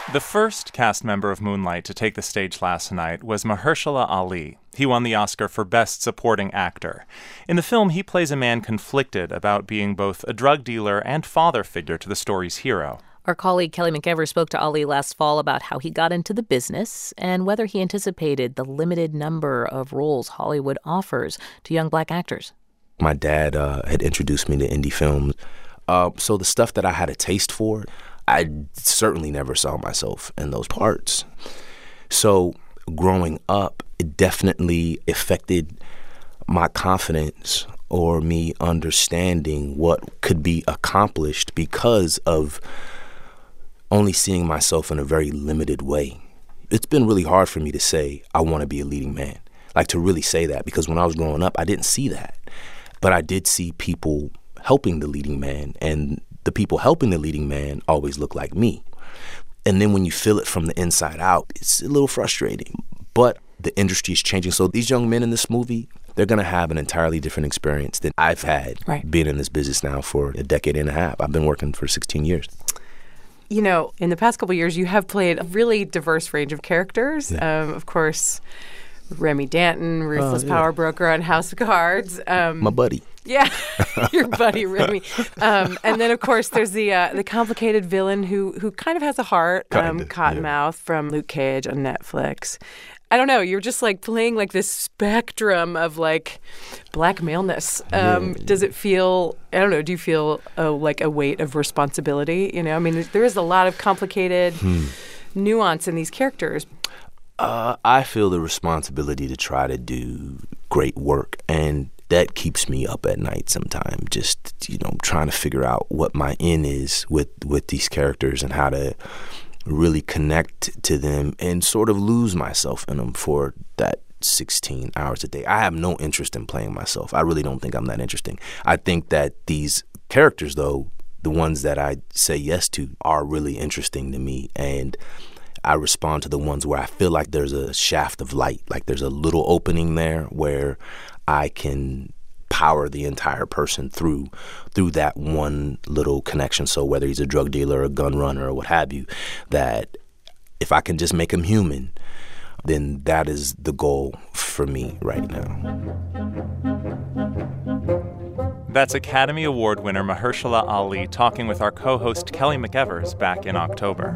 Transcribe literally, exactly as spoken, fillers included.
The first cast member of Moonlight to take the stage last night was Mahershala Ali. He won the Oscar for Best Supporting Actor. In the film, he plays a man conflicted about being both a drug dealer and father figure to the story's hero. Our colleague Kelly McEvers spoke to Ali last fall about how he got into the business and whether he anticipated the limited number of roles Hollywood offers to young black actors. My dad uh, had introduced me to indie films. Uh, so the stuff that I had a taste for, I certainly never saw myself in those parts. So growing up, it definitely affected my confidence or me understanding what could be accomplished because of only seeing myself in a very limited way. It's been really hard for me to say, I want to be a leading man. Like to really say that, because when I was growing up, I didn't see that. But I did see people helping the leading man, and the people helping the leading man always look like me. And then when you feel it from the inside out, it's a little frustrating. But the industry is changing. So these young men in this movie, they're going to have an entirely different experience than I've had right. being in this business now for a decade and a half. I've been working for sixteen years. You know, in the past couple of years, you have played a really diverse range of characters. Yeah. Um, of course, Remy Danton, ruthless oh, yeah. power broker on House of Cards. Um, My buddy. Yeah, your buddy Remy. Um, and then, of course, there's the uh, the complicated villain who who kind of has a heart, um, Cottonmouth yeah. from Luke Cage on Netflix. I don't know. You're just like playing like this spectrum of like black maleness. Um, yeah. Does it feel? I don't know. Do you feel uh, like a weight of responsibility? You know, I mean, there is a lot of complicated hmm. nuance in these characters. Uh, I feel the responsibility to try to do great work, and that keeps me up at night sometimes, just, you know, trying to figure out what my end is with, with these characters and how to really connect to them and sort of lose myself in them for that sixteen hours a day. I have no interest in playing myself. I really don't think I'm that interesting. I think that these characters, though, the ones that I say yes to, are really interesting to me, and I respond to the ones where I feel like there's a shaft of light, like there's a little opening there where I can power the entire person through through that one little connection. So whether he's a drug dealer, a gun runner, or what have you, that if I can just make him human, then that is the goal for me right now. That's Academy Award winner Mahershala Ali talking with our co-host Kelly McEvers back in October.